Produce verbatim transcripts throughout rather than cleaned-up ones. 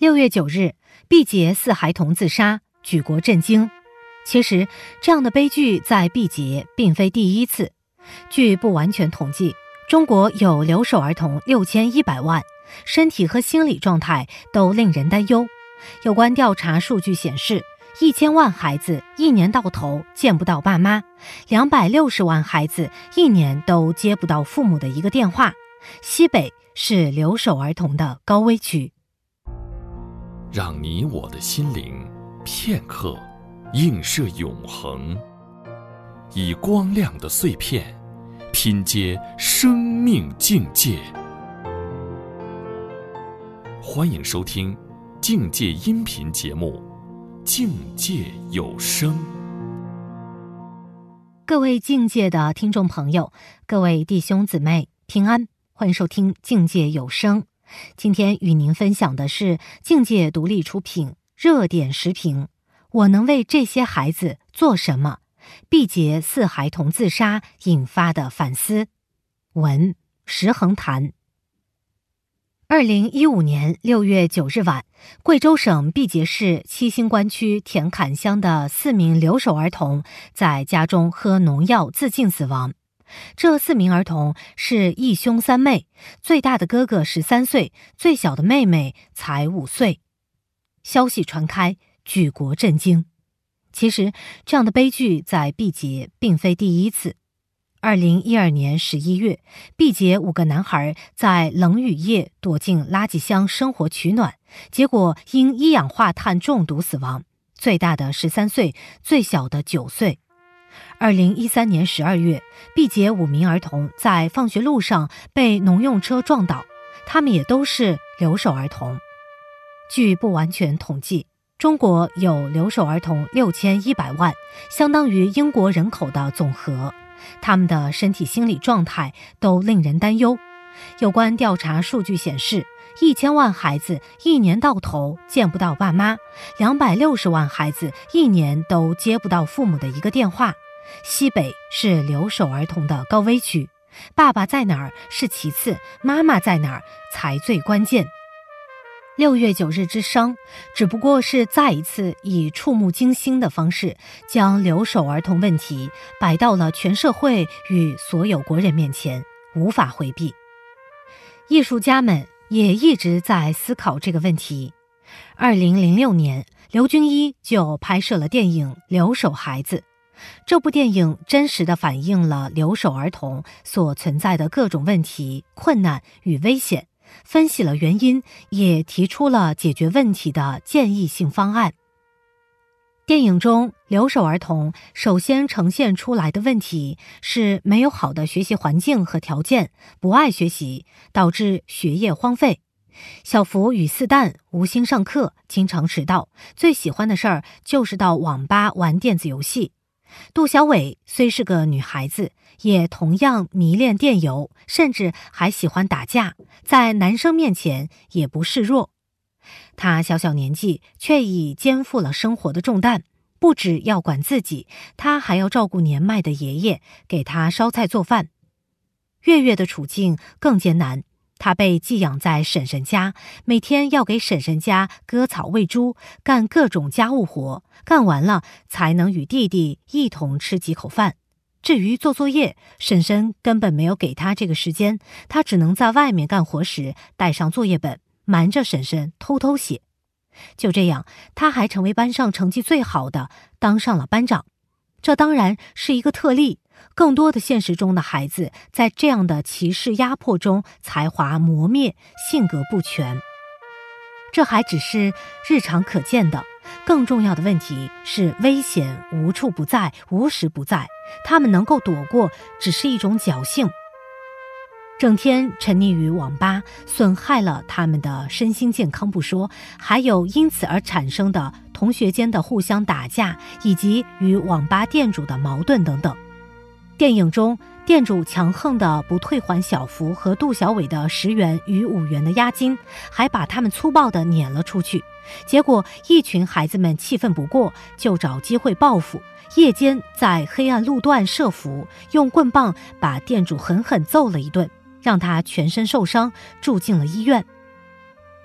六月九日，毕节四孩童自杀，举国震惊。其实，这样的悲剧在毕节并非第一次。据不完全统计，中国有留守儿童六千一百万，身体和心理状态都令人担忧。有关调查数据显示，一千万孩子一年到头见不到爸妈，两百六十万孩子一年都接不到父母的一个电话。西北是留守儿童的高危区。 让你我的心灵片刻映射永恒，以光亮的碎片拼接生命境界。欢迎收听境界音频节目《境界有声》。 各位境界的听众朋友，各位弟兄姊妹平安，欢迎收听境界有声。今天与您分享的是境界独立出品热点时评，我能为这些孩子做什么？毕节四孩童自杀引发的反思。文石恒谈。二零一五年六月九日晚，贵州省毕节市七星关区田坎乡的四名留守儿童在家中喝农药自尽死亡。这四名儿童是一兄三妹，最大的哥哥十三岁，最小的妹妹才五岁。消息传开，举国震惊。其实，这样的悲剧在毕节并非第一次。二零一二年十一月，毕节五个男孩在冷雨夜躲进垃圾箱生火取暖，结果因一氧化碳中毒死亡，最大的十三岁，最小的九岁。二零一三年十二月，毕节五名儿童在放学路上被农用车撞倒，他们也都是留守儿童。据不完全统计，中国有留守儿童六千一百万，相当于英国人口的总和，他们的身体心理状态都令人担忧。有关调查数据显示，一千万孩子一年到头见不到爸妈，两百六十万孩子一年都接不到父母的一个电话。西北是留守儿童的高危区，爸爸在哪儿是其次，妈妈在哪儿才最关键。六月九日之声只不过是再一次以触目惊心的方式，将留守儿童问题摆到了全社会与所有国人面前，无法回避。艺术家们也一直在思考这个问题。二零零六年，刘军一就拍摄了电影《留守孩子》。这部电影真实地反映了留守儿童所存在的各种问题、困难与危险，分析了原因，也提出了解决问题的建议性方案。电影中，留守儿童首先呈现出来的问题是没有好的学习环境和条件，不爱学习，导致学业荒废。小福与四蛋无心上课，经常迟到，最喜欢的事儿就是到网吧玩电子游戏。杜小伟虽是个女孩子，也同样迷恋电游，甚至还喜欢打架，在男生面前也不示弱。她小小年纪却已肩负了生活的重担，不只要管自己，她还要照顾年迈的爷爷，给他烧菜做饭。月月的处境更艰难，她被寄养在婶婶家，每天要给婶婶家割草喂猪，干各种家务活，干完了才能与弟弟一同吃几口饭。至于做作业，婶婶根本没有给她这个时间，她只能在外面干活时带上作业本，瞒着婶婶偷偷写。就这样，她还成为班上成绩最好的，当上了班长。这当然是一个特例，更多的现实中的孩子在这样的歧视压迫中才华磨灭，性格不全。这还只是日常可见的，更重要的问题是危险无处不在，无时不在，他们能够躲过只是一种侥幸。整天沉溺于网吧，损害了他们的身心健康不说，还有因此而产生的同学间的互相打架，以及与网吧店主的矛盾等等。电影中，店主强横的不退还小福和杜小伟的十元与五元的押金，还把他们粗暴地撵了出去。结果一群孩子们气愤不过，就找机会报复，夜间在黑暗路段设伏，用棍棒把店主狠狠揍了一顿，让他全身受伤，住进了医院。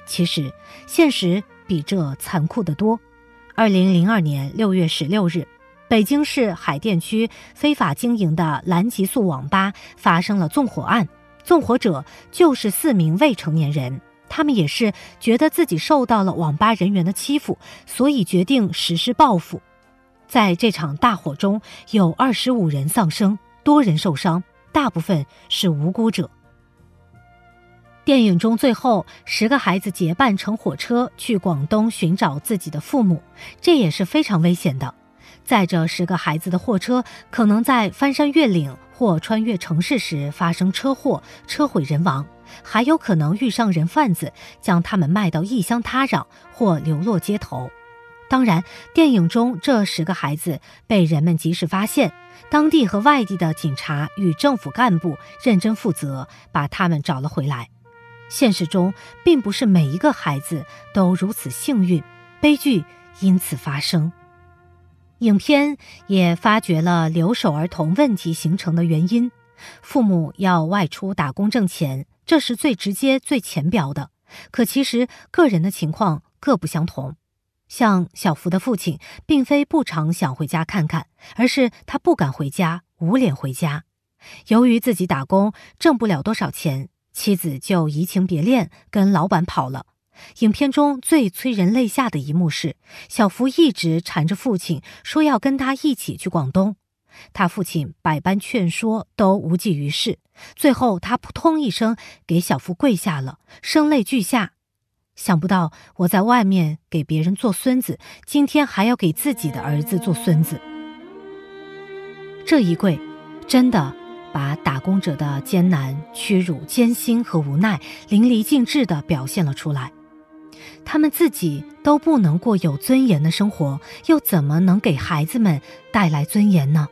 其实，现实比这残酷得多。二零零二年六月十六日，北京市海淀区非法经营的蓝极速网吧发生了纵火案，纵火者就是四名未成年人，他们也是觉得自己受到了网吧人员的欺负，所以决定实施报复。在这场大火中，有二十五人丧生，多人受伤，大部分是无辜者。电影中最后十个孩子结伴乘火车去广东寻找自己的父母，这也是非常危险的。载着十个孩子的货车可能在翻山越岭或穿越城市时发生车祸，车毁人亡，还有可能遇上人贩子，将他们卖到异乡他壤或流落街头。当然，电影中这十个孩子被人们及时发现，当地和外地的警察与政府干部认真负责，把他们找了回来。现实中并不是每一个孩子都如此幸运，悲剧因此发生。影片也发掘了留守儿童问题形成的原因。父母要外出打工挣钱，这是最直接最浅表的，可其实个人的情况各不相同。像小福的父亲并非不常想回家看看，而是他不敢回家，无脸回家。由于自己打工挣不了多少钱，妻子就移情别恋，跟老板跑了。影片中最催人泪下的一幕是，小福一直缠着父亲说要跟他一起去广东，他父亲百般劝说都无济于事，最后他扑通一声给小福跪下了，声泪俱下。想不到我在外面给别人做孙子，今天还要给自己的儿子做孙子。这一跪真的把打工者的艰难、屈辱、艰辛和无奈淋漓尽致地表现了出来。他们自己都不能过有尊严的生活，又怎么能给孩子们带来尊严呢？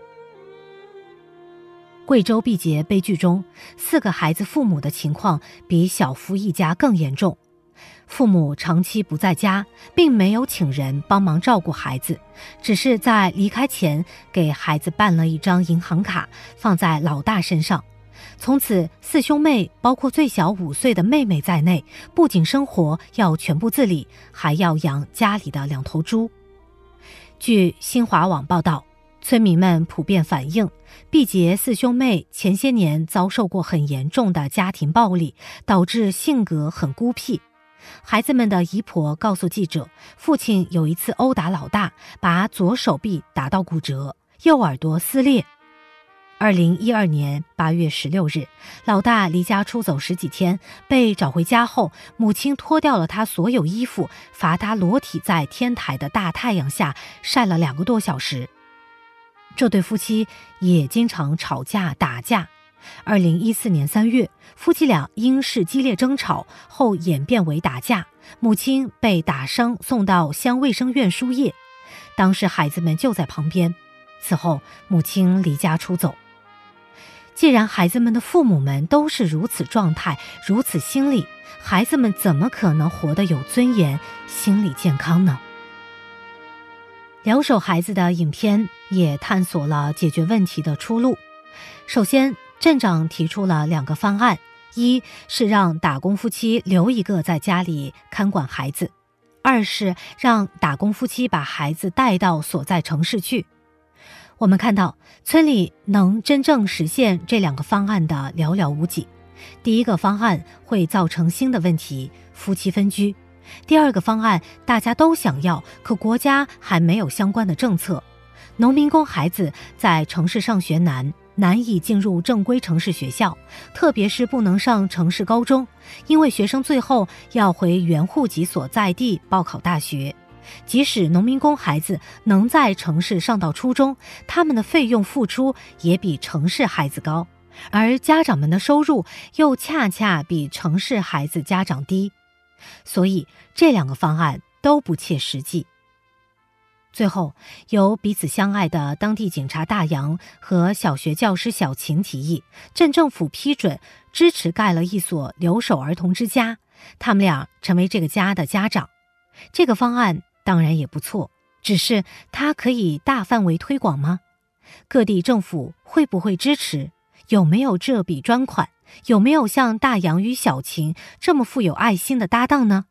贵州毕节悲剧中，四个孩子父母的情况比小福一家更严重。父母长期不在家，并没有请人帮忙照顾孩子，只是在离开前给孩子办了一张银行卡，放在老大身上。从此，四兄妹包括最小五岁的妹妹在内，不仅生活要全部自理，还要养家里的两头猪。据新华网报道，村民们普遍反映，毕节四兄妹前些年遭受过很严重的家庭暴力，导致性格很孤僻。孩子们的姨婆告诉记者，父亲有一次殴打老大，把左手臂打到骨折，右耳朵撕裂。二零一二年八月十六日，老大离家出走十几天，被找回家后，母亲脱掉了他所有衣服，罚他裸体在天台的大太阳下晒了两个多小时。这对夫妻也经常吵架打架。二零一四年三月，夫妻俩因事激烈争吵后演变为打架，母亲被打伤送到乡卫生院输液，当时孩子们就在旁边。此后，母亲离家出走。既然孩子们的父母们都是如此状态，如此心理，孩子们怎么可能活得有尊严、心理健康呢？留守孩子的影片也探索了解决问题的出路。首先，镇长提出了两个方案，一是让打工夫妻留一个在家里看管孩子，二是让打工夫妻把孩子带到所在城市去。我们看到村里能真正实现这两个方案的寥寥无几。第一个方案会造成新的问题，夫妻分居。第二个方案大家都想要，可国家还没有相关的政策。农民工孩子在城市上学难，难以进入正规城市学校，特别是不能上城市高中，因为学生最后要回原户籍所在地报考大学。即使农民工孩子能在城市上到初中，他们的费用付出也比城市孩子高，而家长们的收入又恰恰比城市孩子家长低，所以这两个方案都不切实际。最后，由彼此相爱的当地警察大杨和小学教师小秦提议，镇政府批准支持盖了一所留守儿童之家，他们俩成为这个家的家长。这个方案当然也不错，只是它可以大范围推广吗？各地政府会不会支持？有没有这笔专款？有没有像大杨与小秦这么富有爱心的搭档呢？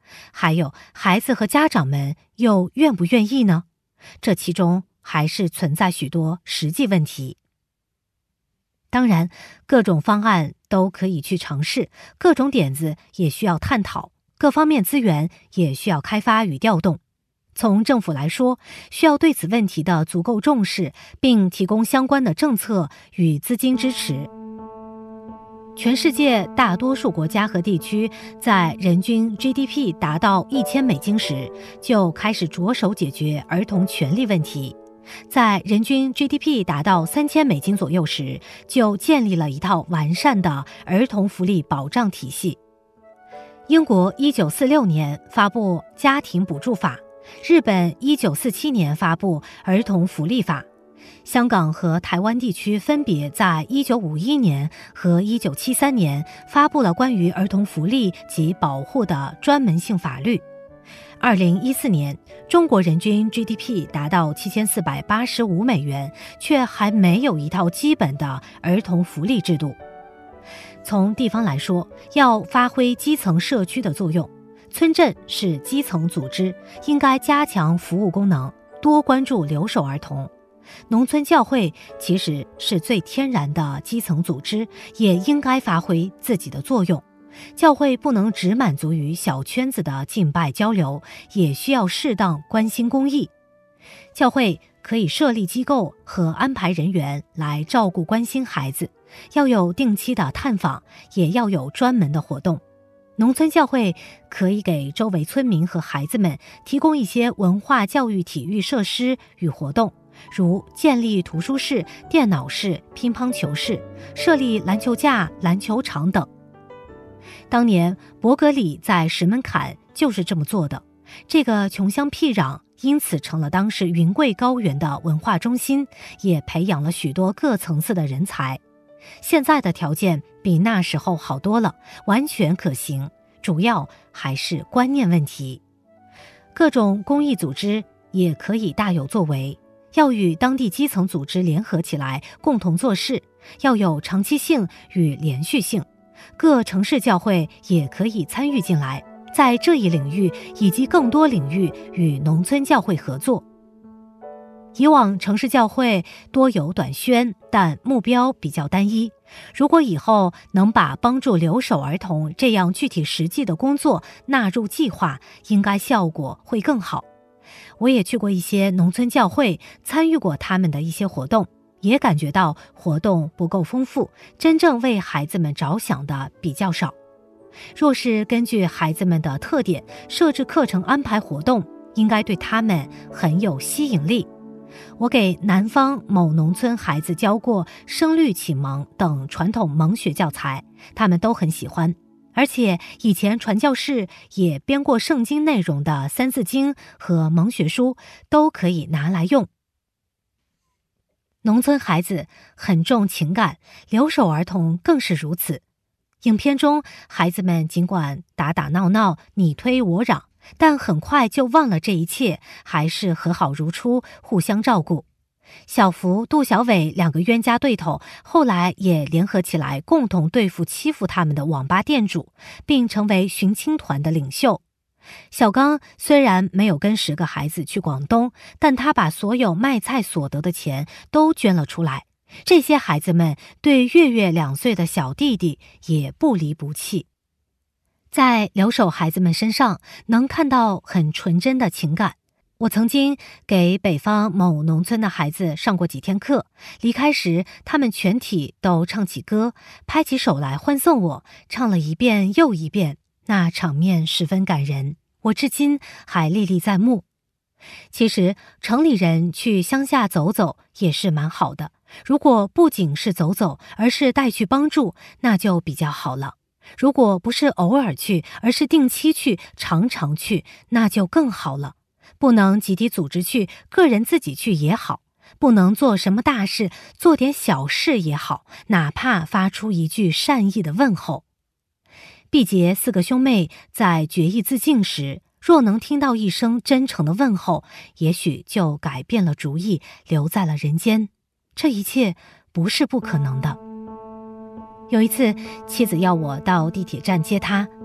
还有孩子和家长们又愿不愿意呢？这其中还是存在许多实际问题。当然，各种方案都可以去尝试，各种点子也需要探讨，各方面资源也需要开发与调动。从政府来说，需要对此问题的足够重视，并提供相关的政策与资金支持。全世界大多数国家和地区在人均 G D P 达到一千美金时，就开始着手解决儿童权利问题；在人均 G D P 达到三千美金左右时，就建立了一套完善的儿童福利保障体系。英国一九四六年发布家庭补助法，日本一九四七年发布儿童福利法。香港和台湾地区分别在一九五一年和一九七三年发布了关于儿童福利及保护的专门性法律。二零一四年，中国人均 G D P 达到七千四百八十五美元，却还没有一套基本的儿童福利制度。从地方来说，要发挥基层社区的作用，村镇是基层组织，应该加强服务功能，多关注留守儿童。农村教会其实是最天然的基层组织，也应该发挥自己的作用。教会不能只满足于小圈子的敬拜交流，也需要适当关心公益。教会可以设立机构和安排人员来照顾关心孩子，要有定期的探访，也要有专门的活动。农村教会可以给周围村民和孩子们提供一些文化教育体育设施与活动，如建立图书室、电脑室、乒乓球室，设立篮球架、篮球场等。当年伯格里在石门坎就是这么做的，这个穷乡僻壤因此成了当时云贵高原的文化中心，也培养了许多各层次的人才。现在的条件比那时候好多了，完全可行，主要还是观念问题。各种公益组织也可以大有作为，要与当地基层组织联合起来，共同做事，要有长期性与连续性。各城市教会也可以参与进来，在这一领域以及更多领域与农村教会合作。以往城市教会多有短宣，但目标比较单一。如果以后能把帮助留守儿童这样具体实际的工作纳入计划，应该效果会更好。我也去过一些农村教会，参与过他们的一些活动，也感觉到活动不够丰富，真正为孩子们着想的比较少。若是根据孩子们的特点设置课程安排活动，应该对他们很有吸引力。我给南方某农村孩子教过声律启蒙等传统蒙学教材，他们都很喜欢。而且以前传教士也编过圣经内容的三字经和蒙学书，都可以拿来用。农村孩子很重情感，留守儿童更是如此。影片中，孩子们尽管打打闹闹，你推我嚷，但很快就忘了这一切，还是和好如初，互相照顾。小福、杜小伟两个冤家对头，后来也联合起来，共同对付欺负他们的网吧店主，并成为寻亲团的领袖。小刚虽然没有跟十个孩子去广东，但他把所有卖菜所得的钱都捐了出来。这些孩子们对月月两岁的小弟弟也不离不弃。在留守孩子们身上能看到很纯真的情感。我曾经给北方某农村的孩子上过几天课，离开时他们全体都唱起歌，拍起手来欢送我，唱了一遍又一遍，那场面十分感人，我至今还历历在目。其实城里人去乡下走走也是蛮好的，如果不仅是走走，而是带去帮助，那就比较好了。如果不是偶尔去，而是定期去，常常去，那就更好了。不能集体组织去，个人自己去也好，不能做什么大事，做点小事也好，哪怕发出一句善意的问候。毕节四个兄妹在决意自尽时，若能听到一声真诚的问候，也许就改变了主意，留在了人间。这一切不是不可能的。有一次，妻子要我到地铁站接她，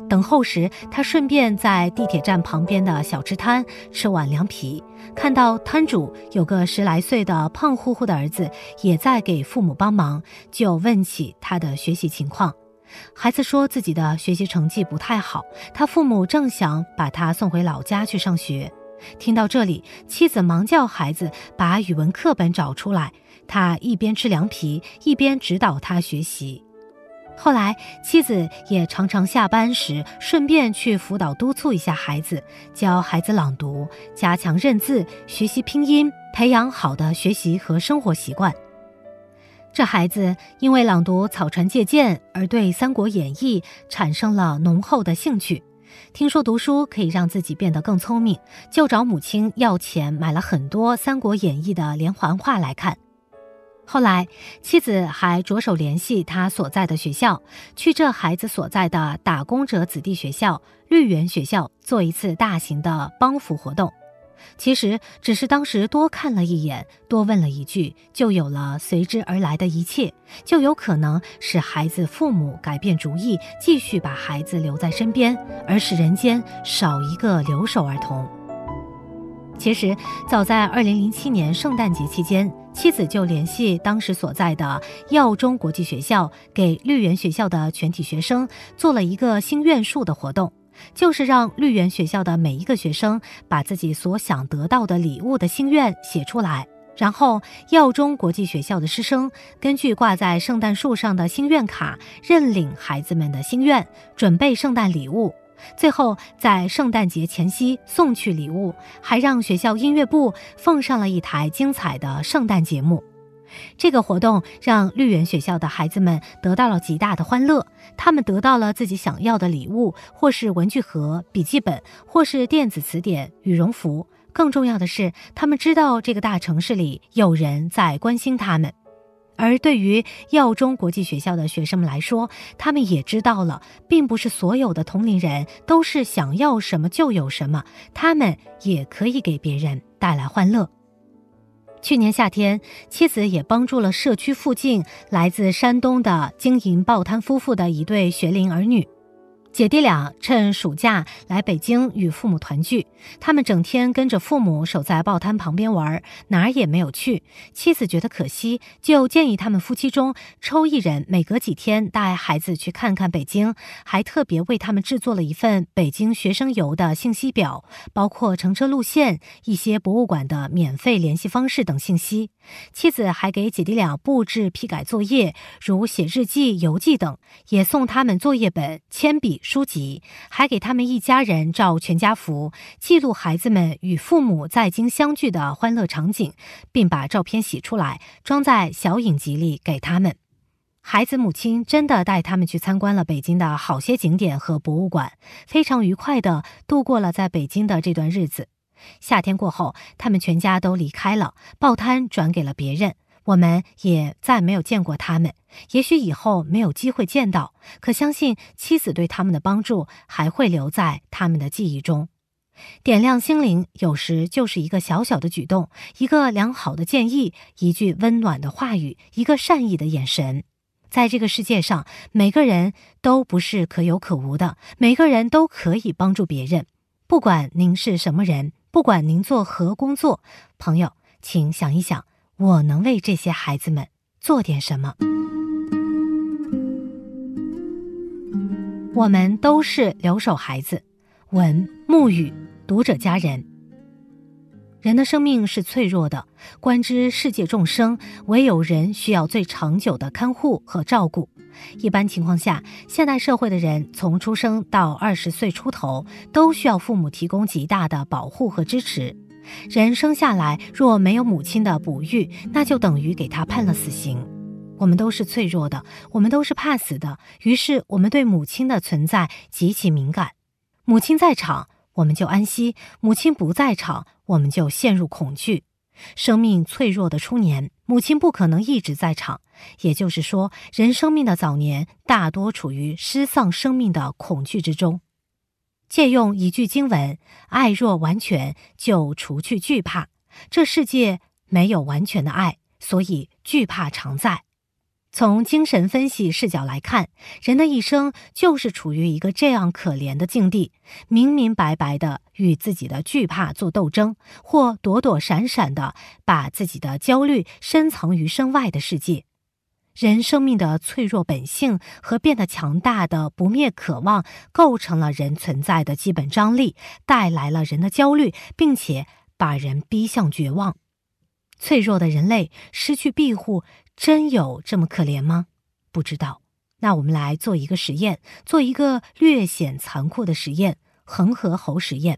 等候时，他顺便在地铁站旁边的小吃摊吃碗凉皮，看到摊主有个十来岁的胖乎乎的儿子也在给父母帮忙，就问起他的学习情况。孩子说自己的学习成绩不太好，他父母正想把他送回老家去上学。听到这里，妻子忙叫孩子把语文课本找出来，他一边吃凉皮一边指导他学习。后来妻子也常常下班时顺便去辅导督促一下孩子，教孩子朗读，加强认字，学习拼音，培养好的学习和生活习惯。这孩子因为朗读草船借箭而对《三国演义》产生了浓厚的兴趣，听说读书可以让自己变得更聪明，就找母亲要钱买了很多《三国演义》的连环画来看。后来妻子还着手联系他所在的学校，去这孩子所在的打工者子弟学校绿园学校做一次大型的帮扶活动。其实只是当时多看了一眼，多问了一句，就有了随之而来的一切，就有可能使孩子父母改变主意，继续把孩子留在身边，而使人间少一个留守儿童。其实早在二零零七年圣诞节期间，妻子就联系当时所在的耀中国际学校，给绿园学校的全体学生做了一个心愿树的活动，就是让绿园学校的每一个学生把自己所想得到的礼物的心愿写出来，然后耀中国际学校的师生根据挂在圣诞树上的心愿卡认领孩子们的心愿，准备圣诞礼物，最后在圣诞节前夕送去礼物，还让学校音乐部放上了一台精彩的圣诞节目。这个活动让绿园学校的孩子们得到了极大的欢乐，他们得到了自己想要的礼物，或是文具盒、笔记本，或是电子词典、羽绒服。更重要的是，他们知道这个大城市里有人在关心他们。而对于耀中国际学校的学生们来说，他们也知道了，并不是所有的同龄人都是想要什么就有什么，他们也可以给别人带来欢乐。去年夏天，妻子也帮助了社区附近来自山东的经营报摊夫妇的一对学龄儿女。姐弟俩趁暑假来北京与父母团聚，他们整天跟着父母守在报摊旁边玩，哪儿也没有去。妻子觉得可惜，就建议他们夫妻中抽一人每隔几天带孩子去看看北京，还特别为他们制作了一份北京学生游的信息表，包括乘车路线、一些博物馆的免费联系方式等信息。妻子还给姐弟俩布置批改作业，如写日记、游记等，也送他们作业本、铅笔、书籍，还给他们一家人照全家福，记录孩子们与父母在京相聚的欢乐场景，并把照片洗出来装在小影集里给他们。孩子母亲真的带他们去参观了北京的好些景点和博物馆，非常愉快地度过了在北京的这段日子。夏天过后，他们全家都离开了，报摊转给了别人，我们也再没有见过他们，也许以后没有机会见到，可相信妻子对他们的帮助还会留在他们的记忆中。点亮心灵有时就是一个小小的举动，一个良好的建议，一句温暖的话语，一个善意的眼神。在这个世界上，每个人都不是可有可无的，每个人都可以帮助别人。不管您是什么人，不管您做何工作，朋友，请想一想，我能为这些孩子们做点什么？我们都是留守孩子。文沐雨，读者家人。人的生命是脆弱的，观之世界众生，唯有人需要最长久的看护和照顾。一般情况下，现代社会的人从出生到二十岁出头，都需要父母提供极大的保护和支持。人生下来若没有母亲的哺育，那就等于给他判了死刑。我们都是脆弱的，我们都是怕死的，于是我们对母亲的存在极其敏感。母亲在场，我们就安息；母亲不在场，我们就陷入恐惧。生命脆弱的初年，母亲不可能一直在场，也就是说，人生命的早年大多处于失丧生命的恐惧之中。借用一句经文，爱若完全，就除去惧怕。这世界没有完全的爱，所以惧怕常在。 从精神分析视角来看，人的一生就是处于一个这样可怜的境地，明明白白地与自己的惧怕做斗争，或躲躲闪闪地把自己的焦虑深藏于身外的世界。人生命的脆弱本性和变得强大的不灭渴望，构成了人存在的基本张力，带来了人的焦虑，并且把人逼向绝望。脆弱的人类失去庇护，真有这么可怜吗？不知道。那我们来做一个实验，做一个略显残酷的实验——恒河猴实验。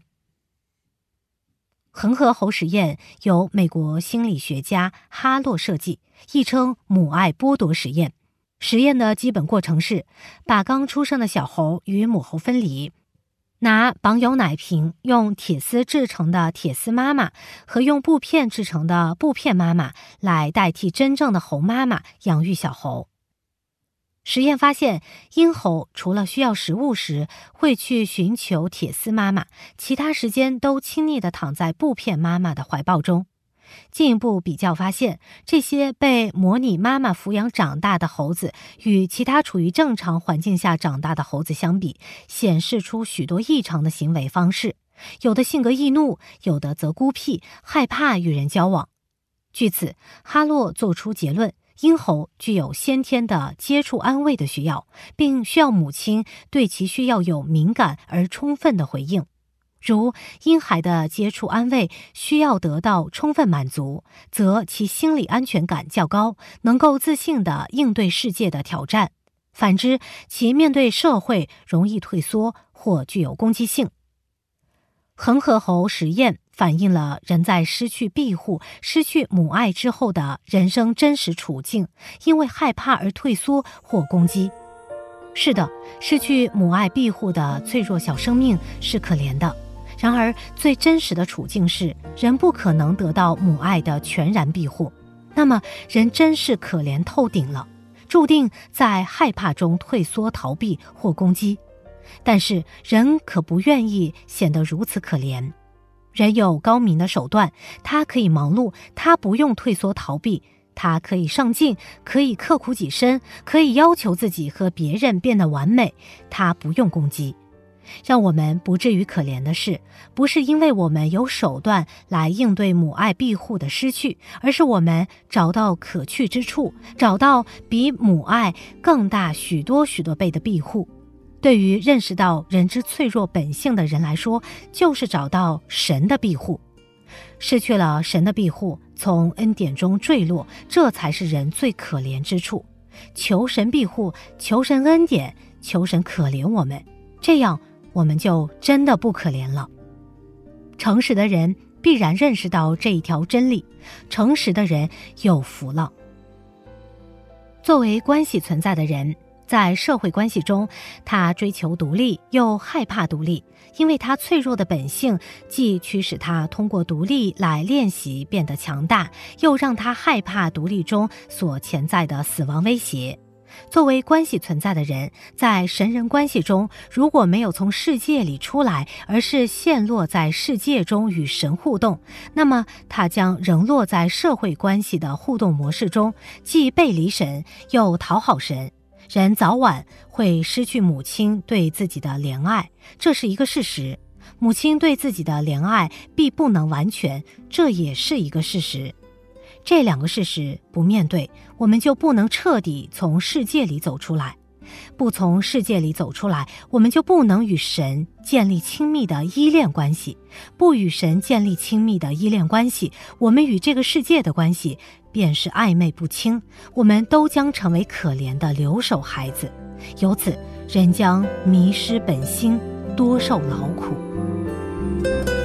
恒河猴实验由美国心理学家哈洛设计，亦称母爱剥夺实验。实验的基本过程是，把刚出生的小猴与母猴分离，拿绑有奶瓶、用铁丝制成的铁丝妈妈和用布片制成的布片妈妈来代替真正的猴妈妈养育小猴。实验发现，婴猴除了需要食物时会去寻求铁丝妈妈，其他时间都亲昵地躺在布片妈妈的怀抱中。进一步比较发现，这些被模拟妈妈抚养长大的猴子与其他处于正常环境下长大的猴子相比，显示出许多异常的行为方式，有的性格易怒，有的则孤僻，害怕与人交往。据此，哈洛做出结论，婴猴具有先天的接触安慰的需要，并需要母亲对其需要有敏感而充分的回应。如婴孩的接触安慰需要得到充分满足，则其心理安全感较高，能够自信地应对世界的挑战。反之，其面对社会容易退缩或具有攻击性。恒河猴实验反映了人在失去庇护、失去母爱之后的人生真实处境，因为害怕而退缩或攻击。是的，失去母爱庇护的脆弱小生命是可怜的。然而，最真实的处境是，人不可能得到母爱的全然庇护。那么，人真是可怜透顶了，注定在害怕中退缩、逃避或攻击。但是，人可不愿意显得如此可怜。人有高明的手段，他可以忙碌，他不用退缩逃避，他可以上进，可以刻苦己身，可以要求自己和别人变得完美，他不用攻击。让我们不至于可怜的是，不是因为我们有手段来应对母爱庇护的失去，而是我们找到可去之处，找到比母爱更大许多许多倍的庇护。对于认识到人之脆弱本性的人来说，就是找到神的庇护。失去了神的庇护，从恩典中坠落，这才是人最可怜之处。求神庇护，求神恩典，求神可怜我们，这样我们就真的不可怜了。诚实的人必然认识到这一条真理，诚实的人有福了。作为关系存在的人，在社会关系中，他追求独立又害怕独立，因为他脆弱的本性既驱使他通过独立来练习变得强大，又让他害怕独立中所潜在的死亡威胁。作为关系存在的人，在神人关系中，如果没有从世界里出来，而是陷落在世界中与神互动，那么他将仍落在社会关系的互动模式中，既背离神，又讨好神。人早晚会失去母亲对自己的怜爱，这是一个事实。母亲对自己的怜爱必不能完全，这也是一个事实。这两个事实不面对，我们就不能彻底从世界里走出来。不从世界里走出来，我们就不能与神建立亲密的依恋关系。不与神建立亲密的依恋关系，我们与这个世界的关系便是暧昧不清，我们都将成为可怜的留守孩子。由此，人将迷失本心，多受劳苦。